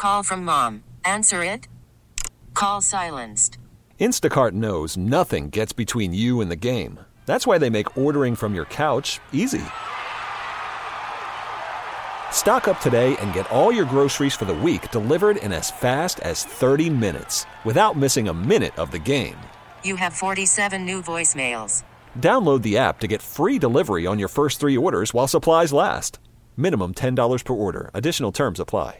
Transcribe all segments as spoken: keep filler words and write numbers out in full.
Call from mom. Answer it. Call silenced. Instacart knows nothing gets between you and the game. That's why they make ordering from your couch easy. Stock up today and get all your groceries for the week delivered in as fast as thirty minutes without missing a minute of the game. You have forty-seven new voicemails. Download the app to get free delivery on your first three orders while supplies last. Minimum ten dollars per order. Additional terms apply.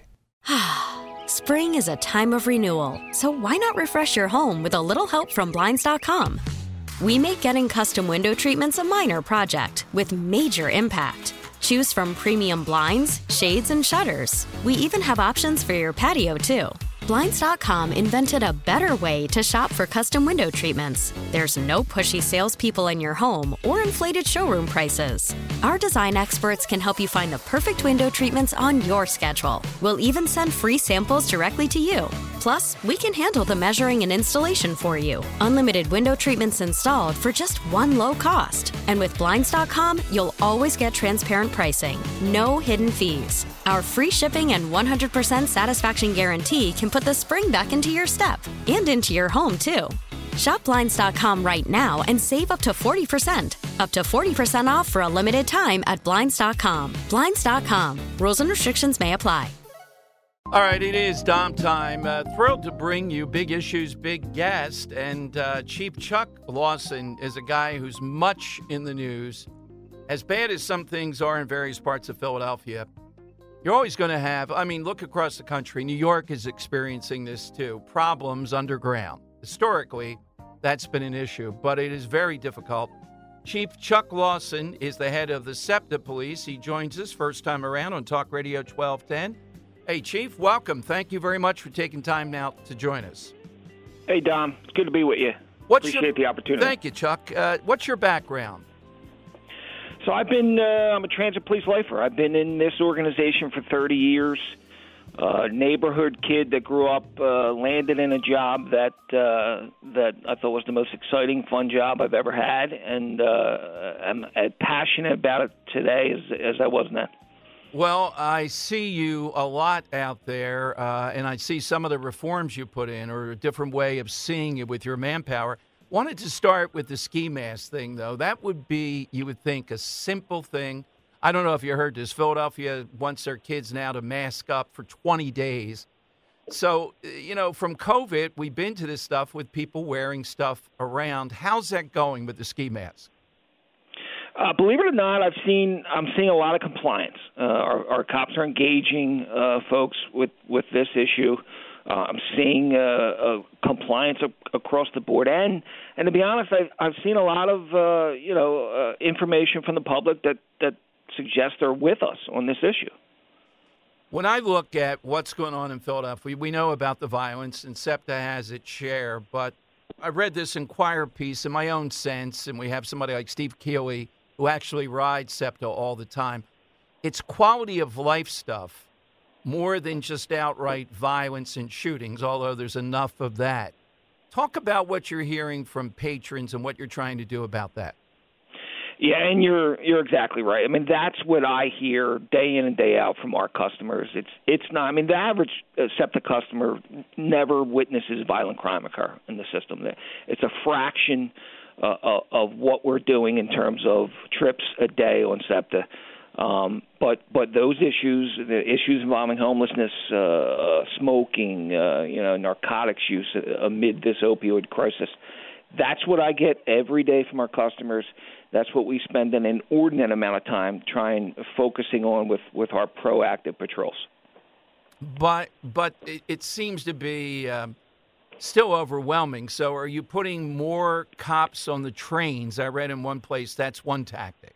Spring is a time of renewal, so why not refresh your home with a little help from Blinds dot com? We make getting custom window treatments a minor project with major impact. Choose from premium blinds, shades, and shutters. We even have options for your patio, too. Blinds dot com invented a better way to shop for custom window treatments. There's no pushy salespeople in your home or inflated showroom prices. Our design experts can help you find the perfect window treatments on your schedule. We'll even send free samples directly to you. Plus, we can handle the measuring and installation for you. Unlimited window treatments installed for just one low cost. And with Blinds dot com, you'll always get transparent pricing. No hidden fees. Our free shipping and one hundred percent satisfaction guarantee can put the spring back into your step and into your home, too. Shop Blinds dot com right now and save up to forty percent. Up to forty percent off for a limited time at Blinds dot com. Blinds dot com. Rules and restrictions may apply. All right, it is Dom time. Uh, thrilled to bring you Big Issues, Big Guest. And uh, Chief Chuck Lawson is a guy who's much in the news. As bad as some things are in various parts of Philadelphia, you're always going to have, I mean, look across the country. New York is experiencing this too. Problems underground. Historically, that's been an issue, but it is very difficult. Chief Chuck Lawson is the head of the SEPTA Police. He joins us first time around on Talk Radio twelve ten. Hey, Chief, welcome. Thank you very much for taking time now to join us. Hey, Dom. It's good to be with you. What's Appreciate your, the opportunity. Thank you, Chuck. Uh, what's your background? So I've been, uh, I'm a transit police lifer. I've been in this organization for thirty years. Uh, neighborhood kid that grew up, uh, landed in a job that uh, that I thought was the most exciting, fun job I've ever had, and uh, I'm as passionate about it today as, as I was then. Well, I see you a lot out there, uh, and I see some of the reforms you put in or a different way of seeing it with your manpower. Wanted to start with the ski mask thing, though. That would be, you would think, a simple thing. I don't know if you heard this. Philadelphia wants their kids now to mask up for twenty days. So, you know, from COVID, we've been to this stuff with people wearing stuff around. How's that going with the ski mask? Uh, believe it or not, I've seen I'm seeing a lot of compliance. Uh, our, our cops are engaging uh, folks with, with this issue. Uh, I'm seeing uh, uh, compliance a- across the board, and and to be honest, I've I've seen a lot of uh, you know uh, information from the public that that suggests they're with us on this issue. When I look at what's going on in Philadelphia, we know about the violence, and SEPTA has its share, but I read this Inquirer piece in my own sense, and we have somebody like Steve Keeley who actually rides SEPTA all the time. It's quality of life stuff more than just outright violence and shootings, although there's enough of that. Talk about what you're hearing from patrons and what you're trying to do about that. Yeah, and you're you're exactly right. I mean, that's what I hear day in and day out from our customers. It's it's not. I mean, the average uh, SEPTA customer never witnesses violent crime occur in the system. It's a fraction uh, of what we're doing in terms of trips a day on SEPTA. Um, but but those issues, the issues involving homelessness, uh, smoking, uh, you know, narcotics use amid this opioid crisis, that's what I get every day from our customers. That's what we spend an inordinate amount of time trying, focusing on with, with our proactive patrols. But but it, it seems to be um, still overwhelming. So are you putting more cops on the trains? I read in one place that's one tactic.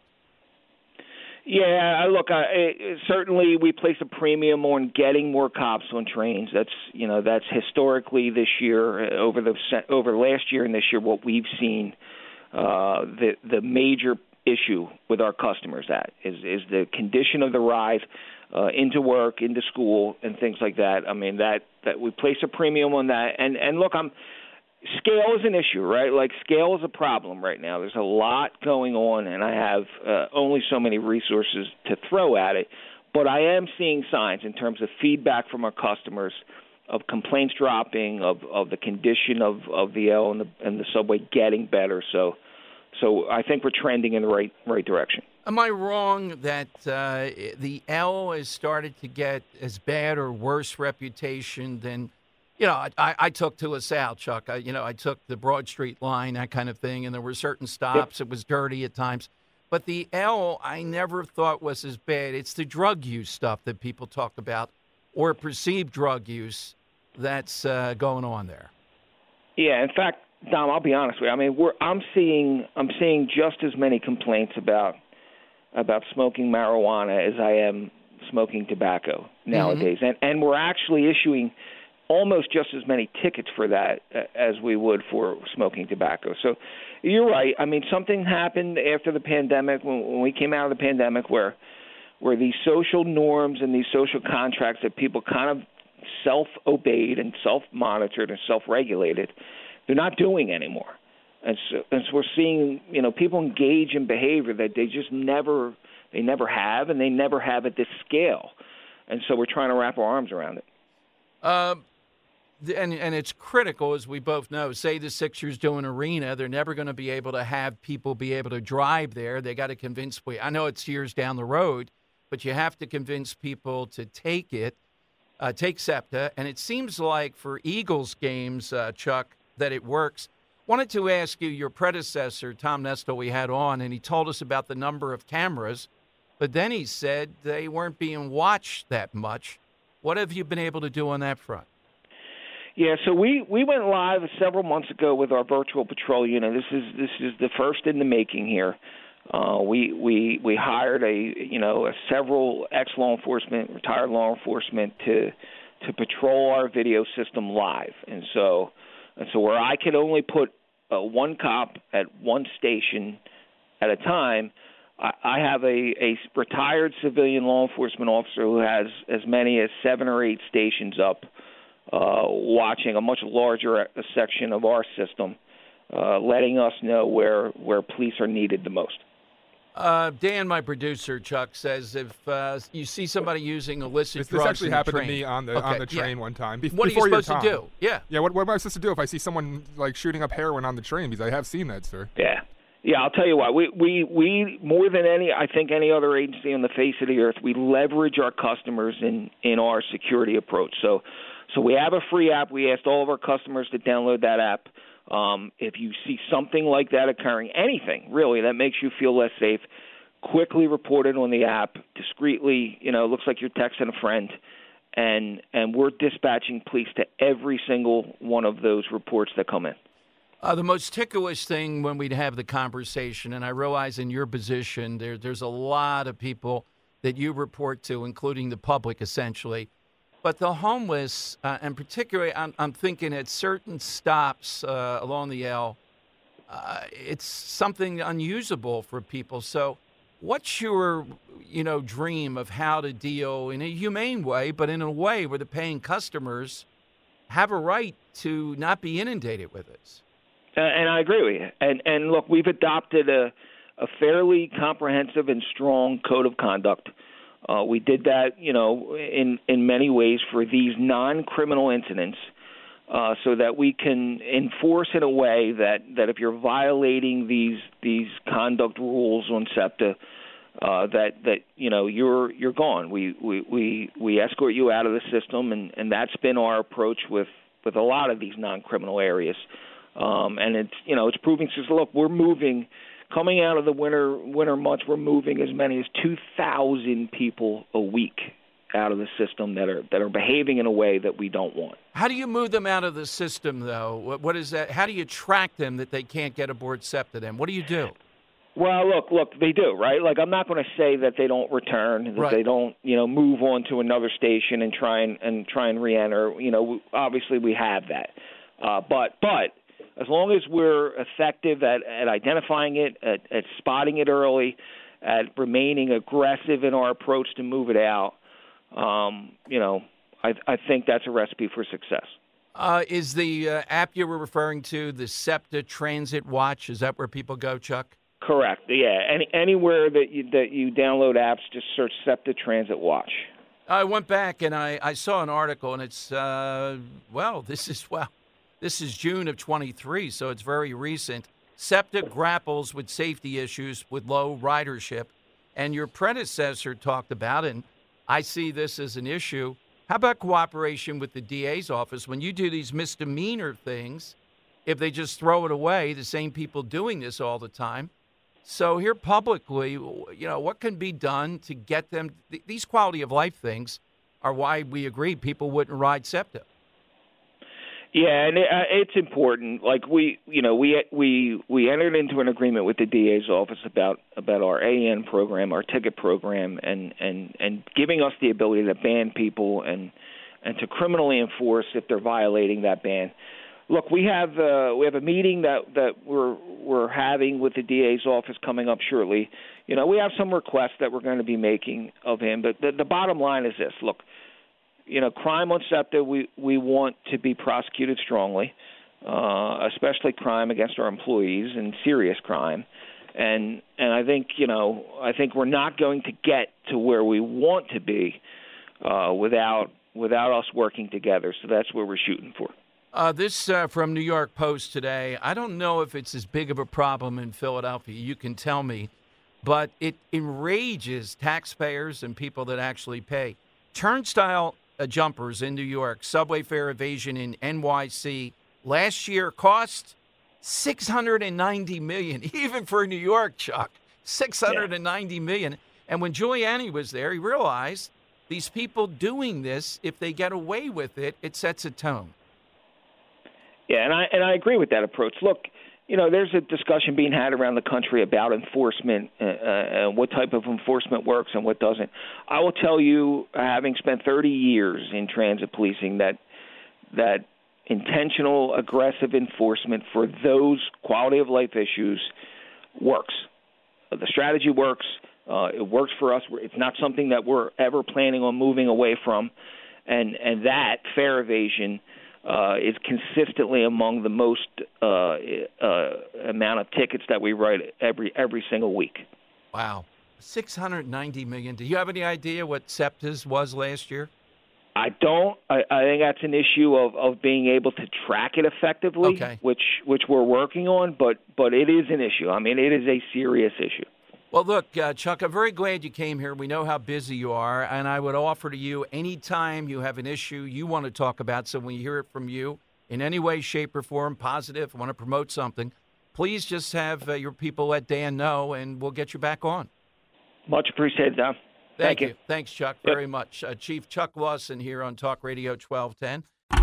Yeah, look, I, it, certainly we place a premium on getting more cops on trains. That's you know that's historically this year over the over last year and this year what we've seen. Uh, the the major issue with our customers at is is the condition of the ride uh, into work, into school, and things like that. I mean that, that we place a premium on that. And and look, I'm scale is an issue, right? Like scale is a problem right now. There's a lot going on, and I have uh, only so many resources to throw at it. but I am seeing signs in terms of feedback from our customers of complaints dropping, of, of the condition of, of the L and the, and the subway getting better. So, so I think we're trending in the right right direction. Am I wrong that uh, the L has started to get as bad or worse reputation than, you know, I, I took to LaSalle, Chuck. I, you know, I took the Broad Street line, that kind of thing, and there were certain stops. Yep. It was dirty at times. But the L, I never thought was as bad. It's the drug use stuff that people talk about, or perceived drug use that's uh, going on there. Yeah, in fact, Dom, I'll be honest with you. I mean, we're, I'm seeing I'm seeing just as many complaints about about smoking marijuana as I am smoking tobacco nowadays, mm-hmm. and and we're actually issuing almost just as many tickets for that as we would for smoking tobacco. So you're right. I mean, something happened after the pandemic, when, when we came out of the pandemic, where where these social norms and these social contracts that people kind of self-obeyed and self-monitored and self-regulated, they're not doing anymore. And so, and so we're seeing, you know, people engage in behavior that they just never, they never have, and they never have at this scale. And so we're trying to wrap our arms around it. Um. And and it's critical, as we both know. Say the Sixers do an arena, they're never going to be able to have people be able to drive there. They got to convince – I know it's years down the road, but you have to convince people to take it, uh, take SEPTA. And it seems like for Eagles games, uh, Chuck, that it works. Wanted to ask you, your predecessor, Tom Nestor, we had on, and he told us about the number of cameras, but then he said they weren't being watched that much. What have you been able to do on that front? Yeah, so we, we went live several months ago with our virtual patrol unit. This is this is the first in the making here. Uh, we we we hired a you know a several ex law enforcement, retired law enforcement to to patrol our video system live, and so and so where I could only put uh, one cop at one station at a time, I, I have a, a retired civilian law enforcement officer who has as many as seven or eight stations up. Uh, watching a much larger section of our system, uh, letting us know where where police are needed the most. Uh, Dan, my producer, Chuck, says if uh, you see somebody using illicit this, drugs this actually in happened the train, to me on the okay, on the train yeah. one time. Be- what are you before supposed to do? Yeah, yeah. What, what am I supposed to do if I see someone like shooting up heroin on the train? Because I have seen that, sir. Yeah. Yeah, I'll tell you what, we, we, we more than any, I think any other agency on the face of the earth, we leverage our customers in, in our security approach. So so we have a free app. We asked all of our customers to download that app. Um, if you see something like that occurring, anything really that makes you feel less safe, quickly report it on the app, discreetly, you know, it looks like you're texting a friend, and and we're dispatching police to every single one of those reports that come in. Uh, the most ticklish thing when we'd have the conversation, and I realize in your position there, there's a lot of people that you report to, including the public, essentially. But the homeless, uh, and particularly I'm, I'm thinking at certain stops uh, along the L, uh, it's something unusable for people. So what's your, you know, dream of how to deal in a humane way, but in a way where the paying customers have a right to not be inundated with this? Uh, and I agree with you. And and look, we've adopted a, a fairly comprehensive and strong code of conduct. Uh, we did that, you know, in, in many ways for these non-criminal incidents, uh, so that we can enforce in a way that, that if you're violating these these conduct rules on SEPTA, uh, that that you know you're you're gone. We we, we, we escort you out of the system, and, and that's been our approach with, with a lot of these non-criminal areas. Um, and it's you know it's proving. So look, we're moving. Coming out of the winter winter months, we're moving as many as two thousand people a week out of the system that are that are behaving in a way that we don't want. How do you move them out of the system, though? What, what is that? How do you track them that they can't get aboard SEPTA? Then what do you do? Well, look, look, they do, right? Like, I'm not going to say that they don't return, that right. they don't, you know, move on to another station and try and and try and reenter. You know, obviously we have that, uh, but but. As long as we're effective at, at identifying it, at, at spotting it early, at remaining aggressive in our approach to move it out, um, you know, I, I think that's a recipe for success. Uh, is the uh, app you were referring to the SEPTA Transit Watch? Is that where people go, Chuck? Correct. Yeah. Any anywhere that you that you download apps, just search SEPTA Transit Watch. I went back and I, I saw an article, and it's uh, well, this is well, this is June of twenty-three, so it's very recent. SEPTA grapples with safety issues with low ridership, and your predecessor talked about it. And I see this as an issue. How about cooperation with the D A's office when you do these misdemeanor things? If they just throw it away, the same people doing this all the time. So here publicly, you know, what can be done to get them? Th- these quality of life things are why we agree people wouldn't ride SEPTA. Yeah, and it, uh, it's important. Like we, you know, we we we entered into an agreement with the D A's office about about our A N program, our ticket program, and and and giving us the ability to ban people and and to criminally enforce if they're violating that ban. Look, we have uh, we have a meeting that, that we're we're having with the D A's office coming up shortly. You know, we have some requests that we're going to be making of him, but the, the bottom line is this: look, you know, crime on SEPTA, we we want to be prosecuted strongly, uh, especially crime against our employees and serious crime, and and I think you know I think we're not going to get to where we want to be uh, without without us working together. So that's where we're shooting for. Uh, this uh, from New York Post today. I don't know if it's as big of a problem in Philadelphia. You can tell me. But it enrages taxpayers and people that actually pay. Turnstile uh, jumpers in New York, subway fare evasion in N Y C last year cost six hundred ninety million dollars, even for New York, Chuck. six hundred ninety million dollars. And when Giuliani was there, he realized these people doing this, if they get away with it, it sets a tone. Yeah, and I and I agree with that approach. Look, you know, there's a discussion being had around the country about enforcement, uh, uh, what type of enforcement works and what doesn't. I will tell you, having spent thirty years in transit policing, that that intentional, aggressive enforcement for those quality of life issues works. The strategy works. Uh, it works for us. It's not something that we're ever planning on moving away from, and and that fare evasion Uh, is consistently among the most uh, uh, amount of tickets that we write every every single week. Wow, six hundred ninety million. Do you have any idea what SEPTA's was last year? I don't. I, I think that's an issue of, of being able to track it effectively, okay. which which we're working on. But but it is an issue. I mean, it is a serious issue. Well, look, uh, Chuck, I'm very glad you came here. We know how busy you are, and I would offer to you anytime you have an issue you want to talk about, so when you hear it from you in any way, shape, or form, positive, want to promote something, please just have uh, your people let Dan know, and we'll get you back on. Much appreciated, Don. Thank, Thank you. you. Thanks, Chuck, Yep. very much. Uh, Chief Chuck Lawson here on Talk Radio twelve ten.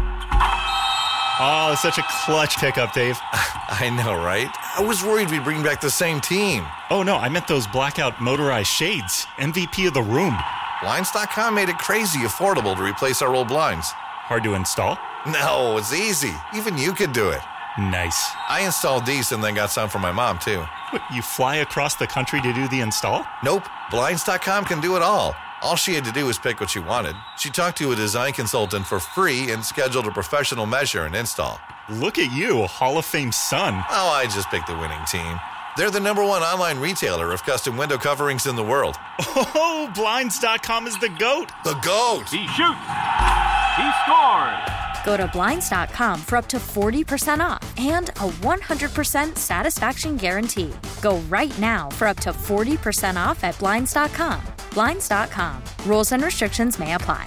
Oh, such a clutch pickup, Dave. I know, right? I was worried we'd bring back the same team. Oh, no, I meant those blackout motorized shades. M V P of the room. Blinds dot com made it crazy affordable to replace our old blinds. Hard to install? No, it's easy. Even you could do it. Nice. I installed these and then got some for my mom, too. What, you fly across the country to do the install? Nope. Blinds dot com can do it all. All she had to do was pick what she wanted. She talked to a design consultant for free and scheduled a professional measure and install. Look at you, Hall of Fame son. Oh, I just picked the winning team. They're the number one online retailer of custom window coverings in the world. Oh, Blinds dot com is the GOAT. The GOAT! He shoots. He scores. Go to Blinds dot com for up to forty percent off and a one hundred percent satisfaction guarantee. Go right now for up to forty percent off at Blinds dot com. Blinds dot com. Rules and restrictions may apply.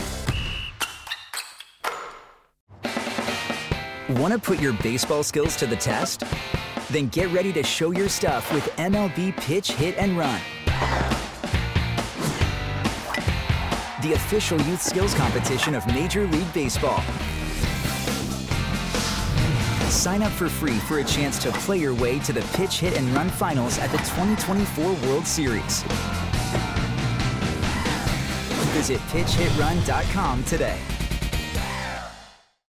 Want to put your baseball skills to the test? Then get ready to show your stuff with M L B Pitch, Hit, and Run. The official youth skills competition of Major League Baseball. Sign up for free for a chance to play your way to the Pitch, Hit, and Run finals at the twenty twenty-four World Series. Visit pitch hit run dot com today.